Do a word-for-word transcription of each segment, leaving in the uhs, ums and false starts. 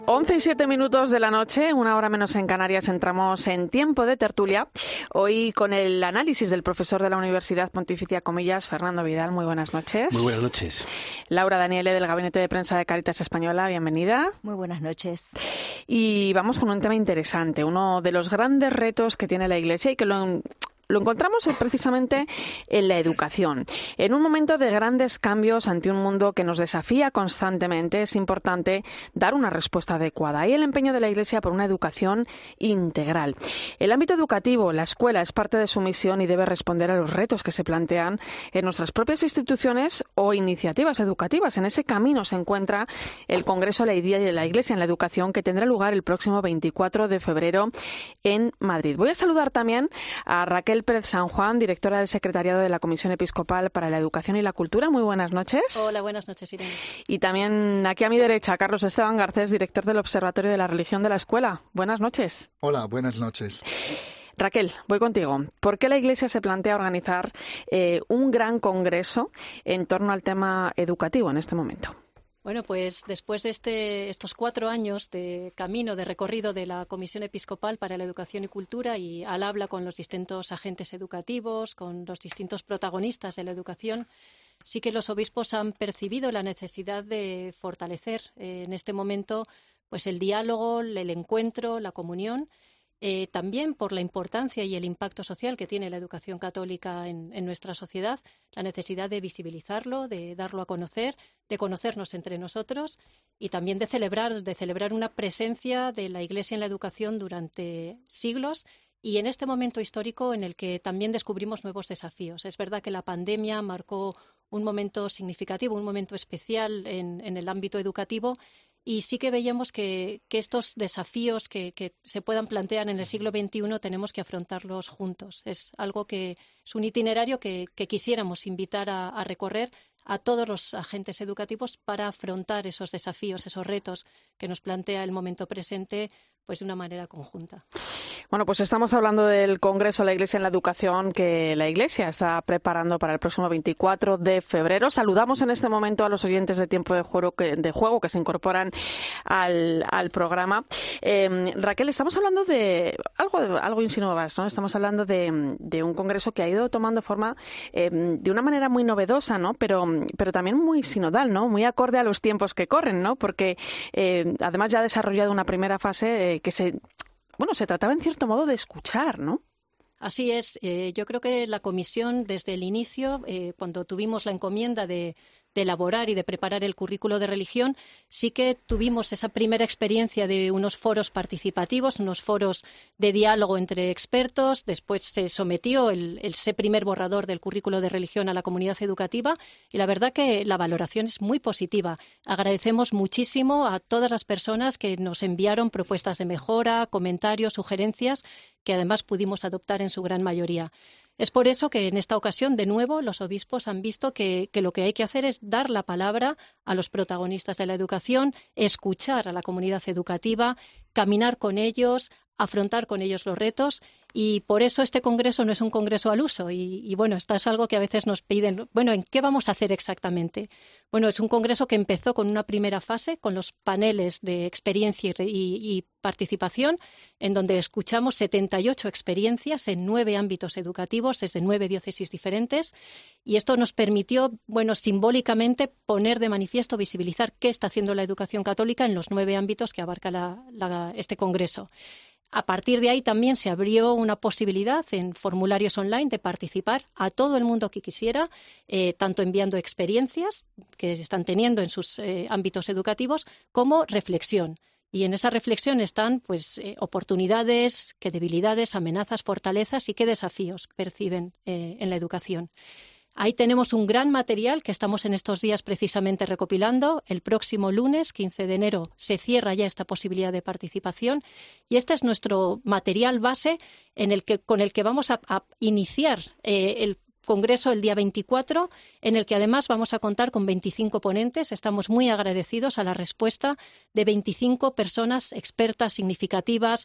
once y siete minutos de la noche, una hora menos en Canarias, entramos en tiempo de tertulia. Hoy con el análisis del profesor de la Universidad Pontificia Comillas, Fernando Vidal. Muy buenas noches. Muy buenas noches. Laura Daniele, del Gabinete de Prensa de Cáritas Española. Bienvenida. Muy buenas noches. Y vamos con un tema interesante, uno de los grandes retos que tiene la Iglesia y que lo... Lo encontramos precisamente en la educación. En un momento de grandes cambios ante un mundo que nos desafía constantemente, es importante dar una respuesta adecuada. Y el empeño de la Iglesia por una educación integral. El ámbito educativo, la escuela, es parte de su misión y debe responder a los retos que se plantean en nuestras propias instituciones o iniciativas educativas. En ese camino se encuentra el Congreso La Idea de la Iglesia en la Educación, que tendrá lugar el próximo veinticuatro de febrero en Madrid. Voy a saludar también a Raquel Pérez San Juan, directora del Secretariado de la Comisión Episcopal para la Educación y la Cultura. Muy buenas noches. Hola, buenas noches, Irene. Y también aquí a mi derecha, Carlos Esteban Garcés, director del Observatorio de la Religión de la Escuela. Buenas noches. Hola, buenas noches. Raquel, voy contigo. ¿Por qué la Iglesia se plantea organizar eh, un gran congreso en torno al tema educativo en este momento? Bueno, pues después de este, estos cuatro años de camino, de recorrido de la Comisión Episcopal para la Educación y Cultura y al habla con los distintos agentes educativos, con los distintos protagonistas de la educación, sí que los obispos han percibido la necesidad de fortalecer eh, en este momento pues el diálogo, el encuentro, la comunión. Eh, también por la importancia y el impacto social que tiene la educación católica en, en nuestra sociedad, la necesidad de visibilizarlo, de darlo a conocer, de conocernos entre nosotros y también de celebrar, de celebrar una presencia de la Iglesia en la educación durante siglos y en este momento histórico en el que también descubrimos nuevos desafíos. Es verdad que la pandemia marcó un momento significativo, un momento especial en, en el ámbito educativo. Y sí que veíamos que, que estos desafíos que, que se puedan plantear en el siglo veintiuno tenemos que afrontarlos juntos. Es algo que es un itinerario que, que quisiéramos invitar a, a recorrer a todos los agentes educativos para afrontar esos desafíos, esos retos que nos plantea el momento presente, pues de una manera conjunta. Bueno, pues estamos hablando del Congreso La Iglesia en la Educación que la Iglesia está preparando para el próximo veinticuatro de febrero. Saludamos en este momento a los oyentes de Tiempo de Juego que, de juego que se incorporan al, al programa. Eh, Raquel, estamos hablando de algo, algo insinuabas, ¿no? Estamos hablando de, de un Congreso que ha ido tomando forma eh, de una manera muy novedosa, ¿no? Pero, pero también muy sinodal, ¿no? Muy acorde a los tiempos que corren, ¿no? Porque eh, además ya ha desarrollado una primera fase eh, que se... Bueno, se trataba en cierto modo de escuchar, ¿no? Así es. Eh, yo creo que la comisión, desde el inicio, eh, cuando tuvimos la encomienda de, de elaborar y de preparar el currículo de religión, sí que tuvimos esa primera experiencia de unos foros participativos, unos foros de diálogo entre expertos. Después se sometió el, el, ese primer borrador del currículo de religión a la comunidad educativa y la verdad que la valoración es muy positiva. Agradecemos muchísimo a todas las personas que nos enviaron propuestas de mejora, comentarios, sugerencias, que además pudimos adoptar en su gran mayoría. Es por eso que en esta ocasión, de nuevo, los obispos han visto que, que lo que hay que hacer es dar la palabra a los protagonistas de la educación, escuchar a la comunidad educativa, caminar con ellos, afrontar con ellos los retos y por eso este congreso no es un congreso al uso y, y bueno, esto es algo que a veces nos piden, bueno, ¿en qué vamos a hacer exactamente? Bueno, es un congreso que empezó con una primera fase, con los paneles de experiencia y, y, y participación, en donde escuchamos setenta y ocho experiencias en nueve ámbitos educativos desde nueve diócesis diferentes y esto nos permitió, bueno, simbólicamente poner de manifiesto, visibilizar qué está haciendo la educación católica en los nueve ámbitos que abarca la, la, este congreso. A partir de ahí también se abrió una posibilidad en formularios online de participar a todo el mundo que quisiera, eh, tanto enviando experiencias que están teniendo en sus eh, ámbitos educativos como reflexión. Y en esa reflexión están pues, eh, oportunidades, qué debilidades, amenazas, fortalezas y qué desafíos perciben eh, en la educación. Ahí tenemos un gran material que estamos en estos días precisamente recopilando. El próximo lunes, quince de enero, se cierra ya esta posibilidad de participación y este es nuestro material base en el que, con el que vamos a, a iniciar eh, el Congreso el día veinticuatro, en el que además vamos a contar con veinticinco ponentes. Estamos muy agradecidos a la respuesta de veinticinco personas expertas significativas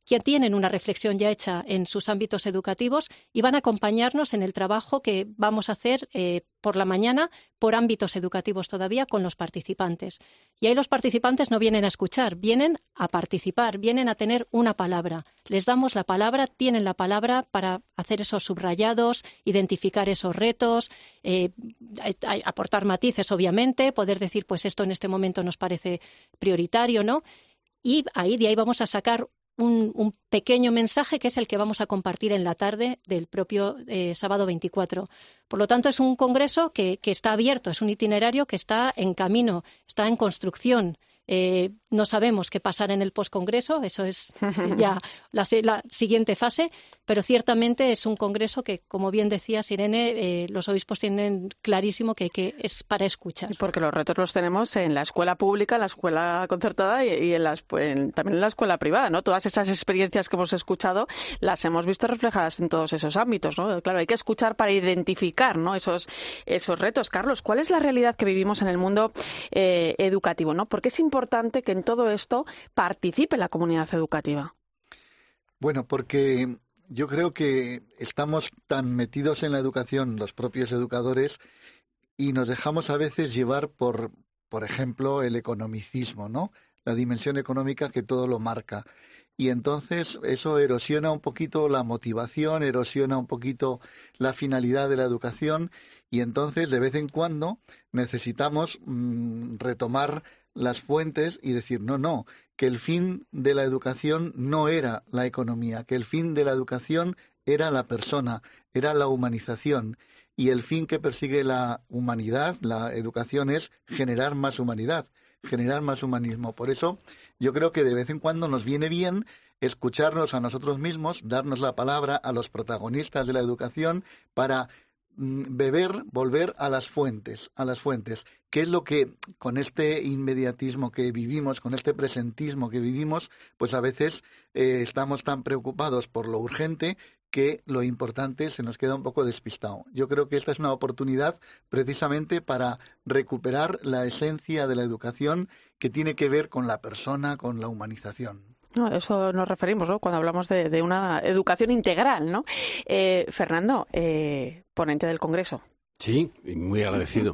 ya tienen una reflexión ya hecha en sus ámbitos educativos y van a acompañarnos en el trabajo que vamos a hacer eh, por la mañana por ámbitos educativos todavía con los participantes. Y ahí los participantes no vienen a escuchar, vienen a participar, vienen a tener una palabra. Les damos la palabra, tienen la palabra para hacer esos subrayados, identificar esos retos, eh, aportar matices, obviamente, poder decir, pues esto en este momento nos parece prioritario, ¿no? Y ahí de ahí vamos a sacar un, un pequeño mensaje que es el que vamos a compartir en la tarde del propio eh, sábado veinticuatro. Por lo tanto, es un congreso que, que está abierto, es un itinerario que está en camino, está en construcción. Eh, no sabemos qué pasará en el postcongreso, eso es ya la, la siguiente fase, pero ciertamente es un congreso que, como bien decías, Irene, eh, los obispos tienen clarísimo que, que es para escuchar. Porque los retos los tenemos en la escuela pública, en la escuela concertada y, y en las, en, también en la escuela privada, ¿no? Todas esas experiencias que hemos escuchado las hemos visto reflejadas en todos esos ámbitos, ¿no? Claro, hay que escuchar para identificar, ¿no? esos, esos retos. Carlos, ¿cuál es la realidad que vivimos en el mundo eh, educativo, ¿no? ¿Por qué es importante importante que en todo esto participe la comunidad educativa? Bueno, porque yo creo que estamos tan metidos en la educación, los propios educadores, y nos dejamos a veces llevar por, por ejemplo, el economicismo, ¿no? La dimensión económica que todo lo marca. Y entonces eso erosiona un poquito la motivación, erosiona un poquito la finalidad de la educación, y entonces de vez en cuando necesitamos mmm, retomar las fuentes y decir, no, no, que el fin de la educación no era la economía, que el fin de la educación era la persona, era la humanización. Y el fin que persigue la humanidad, la educación, es generar más humanidad, generar más humanismo. Por eso yo creo que de vez en cuando nos viene bien escucharnos a nosotros mismos, darnos la palabra a los protagonistas de la educación para beber, volver a las fuentes, a las fuentes. ¿Qué es lo que con este inmediatismo que vivimos, con este presentismo que vivimos, pues a veces eh, estamos tan preocupados por lo urgente que lo importante se nos queda un poco despistado? Yo creo que esta es una oportunidad precisamente para recuperar la esencia de la educación que tiene que ver con la persona, con la humanización. No, eso nos referimos, ¿no? Cuando hablamos de, de una educación integral, ¿no? Eh, Fernando, eh, ponente del Congreso. Sí, muy agradecido.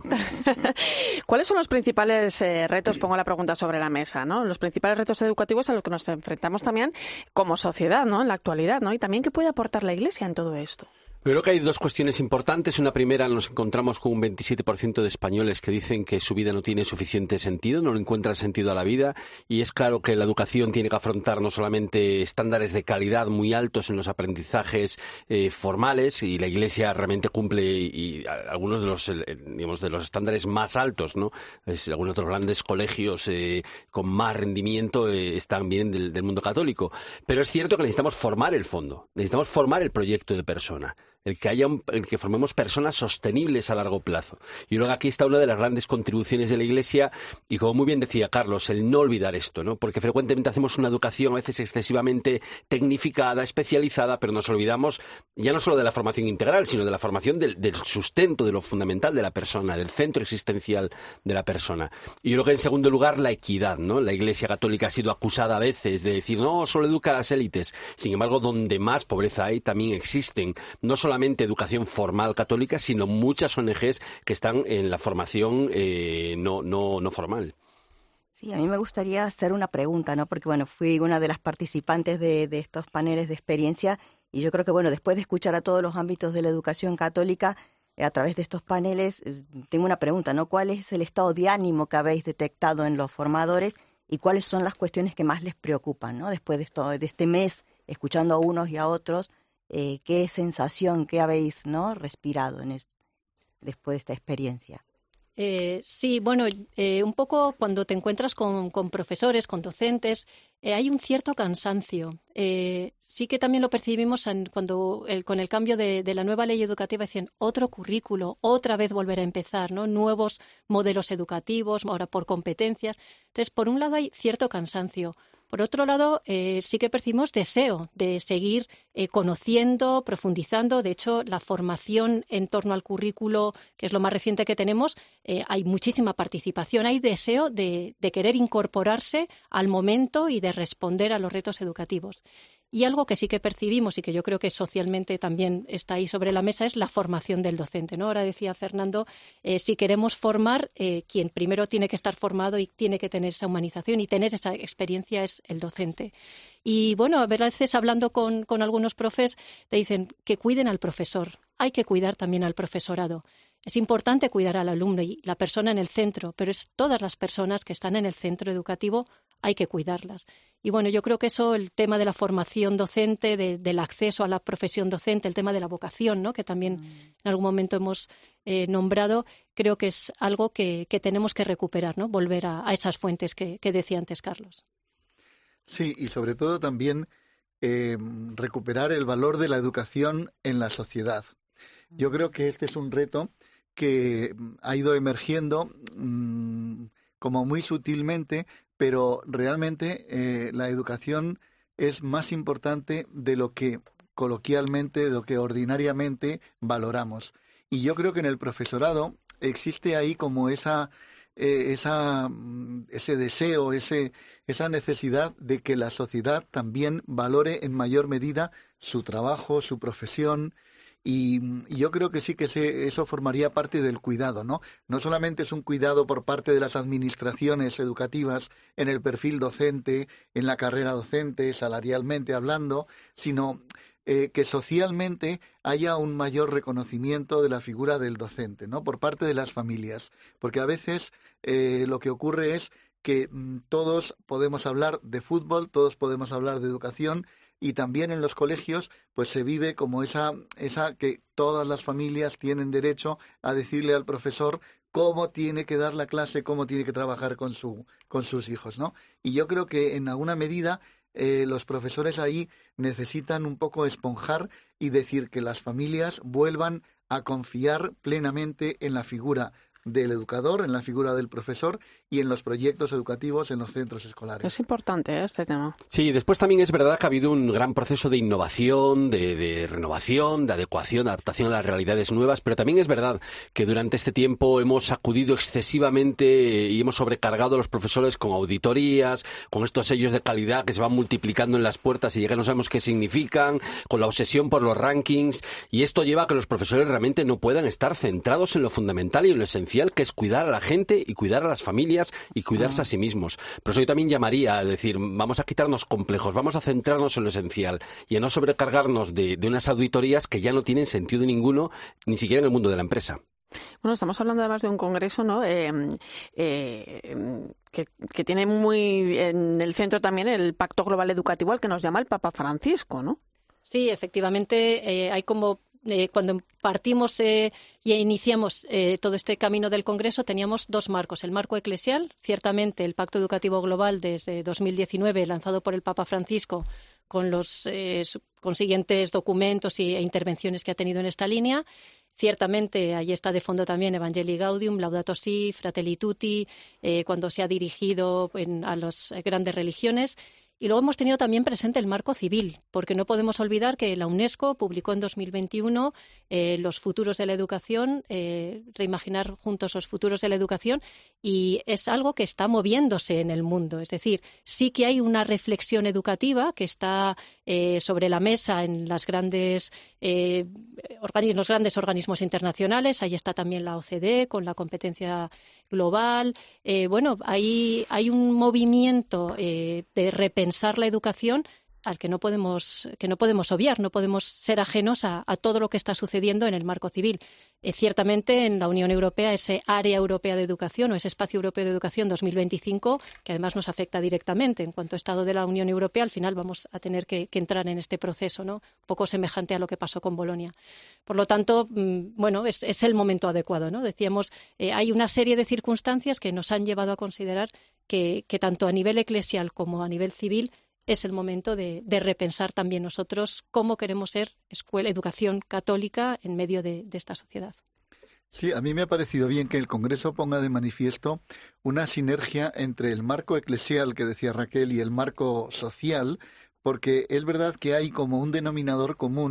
¿Cuáles son los principales eh, retos? Pongo la pregunta sobre la mesa, ¿no? Los principales retos educativos a los que nos enfrentamos también como sociedad, ¿no? En la actualidad, ¿no? Y también qué puede aportar la Iglesia en todo esto. Creo que hay dos cuestiones importantes. Una primera, nos encontramos con un veintisiete por ciento de españoles que dicen que su vida no tiene suficiente sentido, no le encuentran sentido a la vida, y es claro que la educación tiene que afrontar no solamente estándares de calidad muy altos en los aprendizajes eh, formales, y la Iglesia realmente cumple y, y algunos de los, eh, digamos, de los estándares más altos, ¿no? Es, algunos de los grandes colegios eh, con más rendimiento eh, están bien del, del mundo católico. Pero es cierto que necesitamos formar el fondo, necesitamos formar el proyecto de persona. El que haya un, el que formemos personas sostenibles a largo plazo. Y luego aquí está una de las grandes contribuciones de la Iglesia, y como muy bien decía Carlos, el no olvidar esto, ¿no? Porque frecuentemente hacemos una educación a veces excesivamente tecnificada, especializada, pero nos olvidamos ya no solo de la formación integral, sino de la formación del, del sustento, de lo fundamental de la persona, del centro existencial de la persona. Y yo creo que en segundo lugar la equidad, ¿no? La Iglesia Católica ha sido acusada a veces de decir, no, solo educa a las élites. Sin embargo, donde más pobreza hay, también existen, no solamente educación formal católica, sino muchas O N Ges que están en la formación eh, no, no, no formal. Sí, a mí me gustaría hacer una pregunta, ¿no? Porque, bueno, fui una de las participantes de, de estos paneles de experiencia, y yo creo que, bueno, después de escuchar a todos los ámbitos de la educación católica eh, a través de estos paneles, eh, tengo una pregunta, ¿no? ¿Cuál es el estado de ánimo que habéis detectado en los formadores y cuáles son las cuestiones que más les preocupan, ¿no? Después de, esto, de este mes, escuchando a unos y a otros, Eh, ¿qué sensación, qué habéis, ¿no? respirado en es, después de esta experiencia? Eh, sí, bueno, eh, un poco cuando te encuentras con, con profesores, con docentes, eh, hay un cierto cansancio. Eh, sí que también lo percibimos en, cuando el, con el cambio de, de la nueva ley educativa, decían otro currículo, otra vez volver a empezar, ¿no? Nuevos modelos educativos, ahora por competencias. Entonces, por un lado hay cierto cansancio. Por otro lado, eh, sí que percibimos deseo de seguir eh, conociendo, profundizando. De hecho, la formación en torno al currículo, que es lo más reciente que tenemos, eh, hay muchísima participación. Hay deseo de, de querer incorporarse al momento y de responder a los retos educativos. Y algo que sí que percibimos y que yo creo que socialmente también está ahí sobre la mesa es la formación del docente, ¿no? Ahora decía Fernando, eh, si queremos formar, eh, quien primero tiene que estar formado y tiene que tener esa humanización y tener esa experiencia es el docente. Y bueno, a veces hablando con, con algunos profes te dicen que cuiden al profesor. Hay que cuidar también al profesorado. Es importante cuidar al alumno y la persona en el centro, pero es todas las personas que están en el centro educativo, hay que cuidarlas. Y bueno, yo creo que eso, el tema de la formación docente, de, del acceso a la profesión docente, el tema de la vocación, ¿no?, que también mm. en algún momento hemos eh, nombrado, creo que es algo que, que tenemos que recuperar, ¿no?, volver a, a esas fuentes que, que decía antes Carlos. Sí, y sobre todo también eh, recuperar el valor de la educación en la sociedad. Yo creo que este es un reto que ha ido emergiendo mmm, como muy sutilmente, pero realmente eh, la educación es más importante de lo que coloquialmente, de lo que ordinariamente valoramos. Y yo creo que en el profesorado existe ahí como esa, eh, esa ese deseo, ese, esa necesidad de que la sociedad también valore en mayor medida su trabajo, su profesión. Y, y yo creo que sí que se, eso formaría parte del cuidado, ¿no? No solamente es un cuidado por parte de las administraciones educativas en el perfil docente, en la carrera docente, salarialmente hablando, sino eh, que socialmente haya un mayor reconocimiento de la figura del docente, ¿no?, por parte de las familias. Porque a veces eh, lo que ocurre es que mm, todos podemos hablar de fútbol, todos podemos hablar de educación, y también en los colegios pues se vive como esa, esa que todas las familias tienen derecho a decirle al profesor cómo tiene que dar la clase, cómo tiene que trabajar con, su, con sus hijos, ¿no? Y yo creo que en alguna medida eh, los profesores ahí necesitan un poco esponjar y decir que las familias vuelvan a confiar plenamente en la figura del educador, en la figura del profesor y en los proyectos educativos en los centros escolares. Es importante, ¿eh?, este tema. Sí, después también es verdad que ha habido un gran proceso de innovación, de, de renovación, de adecuación, adaptación a las realidades nuevas, pero también es verdad que durante este tiempo hemos acudido excesivamente y hemos sobrecargado a los profesores con auditorías, con estos sellos de calidad que se van multiplicando en las puertas y ya que no sabemos qué significan, con la obsesión por los rankings, y esto lleva a que los profesores realmente no puedan estar centrados en lo fundamental y en lo esencial, que es cuidar a la gente y cuidar a las familias y cuidarse a sí mismos. Pero eso yo también llamaría a decir, vamos a quitarnos complejos, vamos a centrarnos en lo esencial y a no sobrecargarnos de, de unas auditorías que ya no tienen sentido ninguno, ni siquiera en el mundo de la empresa. Bueno, estamos hablando además de un congreso, ¿no?, eh, eh, que, que tiene muy en el centro también el Pacto Global Educativo al que nos llama el Papa Francisco, ¿no? Sí, efectivamente, eh, hay como Eh, cuando partimos eh, y iniciamos eh, todo este camino del Congreso, teníamos dos marcos. El marco eclesial, ciertamente el Pacto Educativo Global desde dos mil diecinueve, lanzado por el Papa Francisco, con los eh, consiguientes documentos e intervenciones que ha tenido en esta línea. Ciertamente, ahí está de fondo también Evangelii Gaudium, Laudato Si, Fratelli Tutti, eh, cuando se ha dirigido en, a las grandes religiones. Y luego hemos tenido también presente el marco civil, porque no podemos olvidar que la UNESCO publicó en dos mil veintiuno eh, los futuros de la educación, eh, reimaginar juntos los futuros de la educación, y es algo que está moviéndose en el mundo. Es decir, sí que hay una reflexión educativa que está eh, sobre la mesa en las grandes, eh, organismos, los grandes organismos internacionales. Ahí está también la O C D E con la competencia global. Eh, bueno, ahí hay un movimiento eh, de repensar la educación al que no podemos que no podemos obviar, no podemos ser ajenos a, a todo lo que está sucediendo en el marco civil. Eh, ciertamente en la Unión Europea, ese área europea de educación o ese espacio europeo de educación dos mil veinticinco, que además nos afecta directamente en cuanto a Estado de la Unión Europea, al final vamos a tener que, que entrar en este proceso, ¿no?, un poco semejante a lo que pasó con Bolonia. Por lo tanto, mmm, bueno, es, es el momento adecuado, ¿no? Decíamos, eh, hay una serie de circunstancias que nos han llevado a considerar que, que tanto a nivel eclesial como a nivel civil es el momento de, de repensar también nosotros cómo queremos ser escuela, educación católica en medio de, de esta sociedad. Sí, a mí me ha parecido bien que el Congreso ponga de manifiesto una sinergia entre el marco eclesial que decía Raquel y el marco social, porque es verdad que hay como un denominador común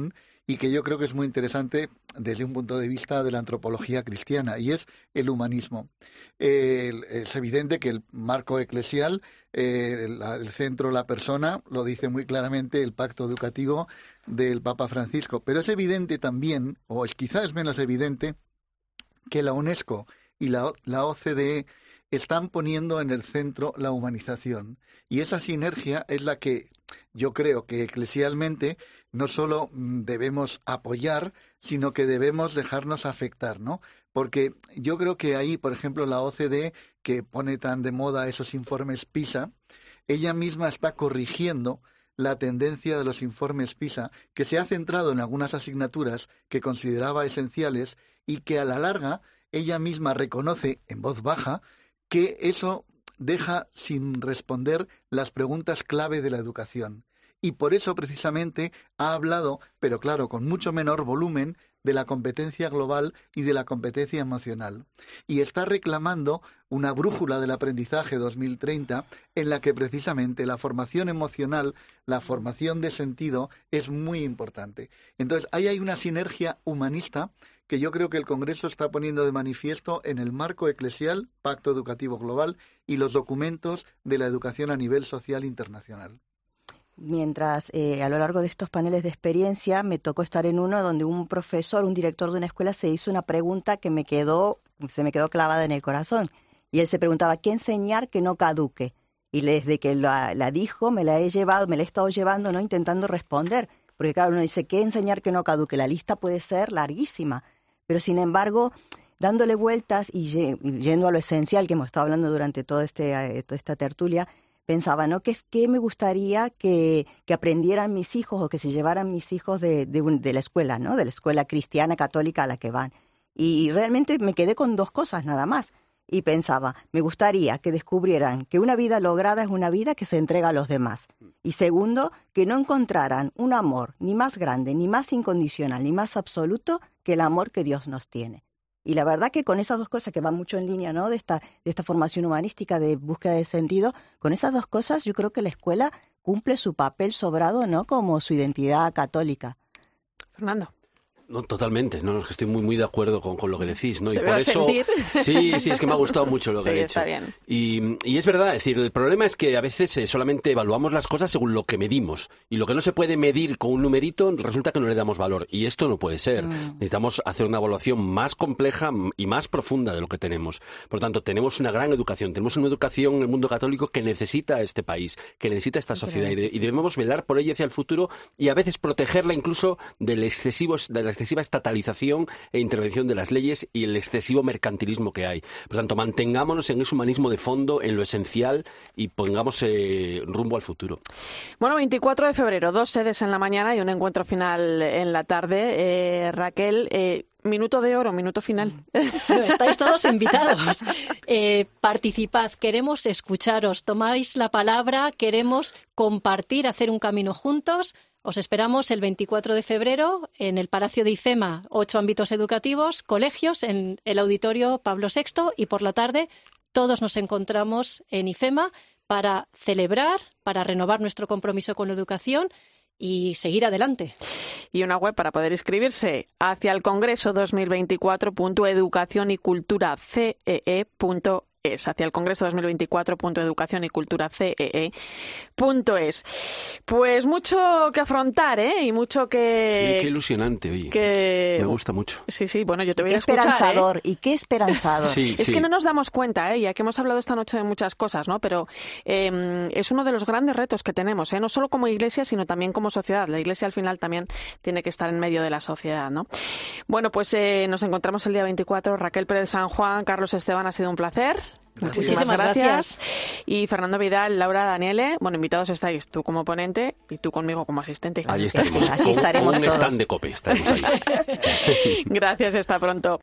y que yo creo que es muy interesante desde un punto de vista de la antropología cristiana, y es el humanismo. Eh, es evidente que el marco eclesial, eh, el, el centro, la persona, lo dice muy claramente el pacto educativo del Papa Francisco, pero es evidente también, o es, quizás es menos evidente, que la UNESCO y la, la O C D E están poniendo en el centro la humanización. Y esa sinergia es la que yo creo que eclesialmente no solo debemos apoyar, sino que debemos dejarnos afectar, ¿no? Porque yo creo que ahí, por ejemplo, la O C D E, que pone tan de moda esos informes PISA, ella misma está corrigiendo la tendencia de los informes PISA, que se ha centrado en algunas asignaturas que consideraba esenciales y que a la larga ella misma reconoce en voz baja que eso deja sin responder las preguntas clave de la educación. Y por eso precisamente ha hablado, pero claro, con mucho menor volumen, de la competencia global y de la competencia emocional. Y está reclamando una brújula del aprendizaje dos mil treinta en la que precisamente la formación emocional, la formación de sentido es muy importante. Entonces, ahí hay una sinergia humanista que yo creo que el Congreso está poniendo de manifiesto en el marco eclesial, Pacto Educativo Global, y los documentos de la educación a nivel social internacional. Mientras eh, a lo largo de estos paneles de experiencia me tocó estar en uno donde un profesor, un director de una escuela se hizo una pregunta que me quedó, se me quedó clavada en el corazón. Y él se preguntaba, ¿qué enseñar que no caduque? Y desde que la, la dijo, me la he llevado, me la he estado llevando, ¿no? Intentando responder. Porque claro, uno dice, ¿qué enseñar que no caduque? La lista puede ser larguísima. Pero sin embargo, dándole vueltas y yendo a lo esencial que hemos estado hablando durante toda, este, toda esta tertulia, pensaba, ¿no? ¿Qué, qué me gustaría que, que aprendieran mis hijos o que se llevaran mis hijos de, de, de la escuela, ¿no? De la escuela cristiana católica a la que van. Y realmente me quedé con dos cosas nada más. Y pensaba, me gustaría que descubrieran que una vida lograda es una vida que se entrega a los demás. Y segundo, que no encontraran un amor ni más grande, ni más incondicional, ni más absoluto que el amor que Dios nos tiene. Y la verdad que con esas dos cosas que van mucho en línea, ¿no? de esta, de esta formación humanística de búsqueda de sentido, con esas dos cosas yo creo que la escuela cumple su papel sobrado, ¿no? Como su identidad católica. Fernando. No, totalmente, no, es que estoy muy muy de acuerdo con, con lo que decís, ¿no? Se y ve por a eso sentir. sí, sí, es que me ha gustado mucho lo que sí, he está hecho. Bien. Y, y es verdad, es decir, el problema es que a veces eh, solamente evaluamos las cosas según lo que medimos, y lo que no se puede medir con un numerito resulta que no le damos valor, y esto no puede ser. Mm. Necesitamos hacer una evaluación más compleja y más profunda de lo que tenemos. Por lo tanto, tenemos una gran educación, tenemos una educación en el mundo católico que necesita este país, que necesita esta sociedad, y, de, y debemos velar por ella hacia el futuro y a veces protegerla incluso del excesivo, de la excesiva estatalización e intervención de las leyes y el excesivo mercantilismo que hay. Por tanto, mantengámonos en ese humanismo de fondo, en lo esencial, y pongamos eh, rumbo al futuro. Bueno, veinticuatro de febrero, dos sedes en la mañana y un encuentro final en la tarde. Eh, Raquel, eh, minuto de oro, minuto final. No, estáis todos invitados. Eh, participad, queremos escucharos, tomáis la palabra, queremos compartir, hacer un camino juntos. Os esperamos el veinticuatro de febrero en el Palacio de IFEMA, ocho ámbitos educativos, colegios, en el auditorio Pablo sexto, y por la tarde todos nos encontramos en IFEMA para celebrar, para renovar nuestro compromiso con la educación y seguir adelante. Y una web para poder inscribirse, hacia el congreso dos mil veinticuatro punto educación y cultura c e e punto es, hacia el congreso dos mil veinticuatro punto educación y cultura c e e punto es. Pues mucho que afrontar, ¿eh? Y mucho que... Sí, qué ilusionante, oye. Que... Me gusta mucho. Sí, sí, bueno, yo te voy qué a escuchar, esperanzador, ¿eh? Y qué esperanzador. Sí, es sí. que no nos damos cuenta, ¿eh? Ya que hemos hablado esta noche de muchas cosas, ¿no? Pero eh, es uno de los grandes retos que tenemos, ¿eh? No solo como iglesia, sino también como sociedad. La iglesia al final también tiene que estar en medio de la sociedad, ¿no? Bueno, pues eh, nos encontramos el día veinticuatro. Raquel Pérez San Juan, Carlos Esteban, ha sido un placer. Muchísimas, Muchísimas gracias. gracias. Y Fernando Vidal, Laura Daniele, bueno, invitados estáis tú como ponente y tú conmigo como asistente. Allí estaremos. Allí estaremos con un todos. stand de COPE. Estaremos ahí. Gracias, hasta pronto.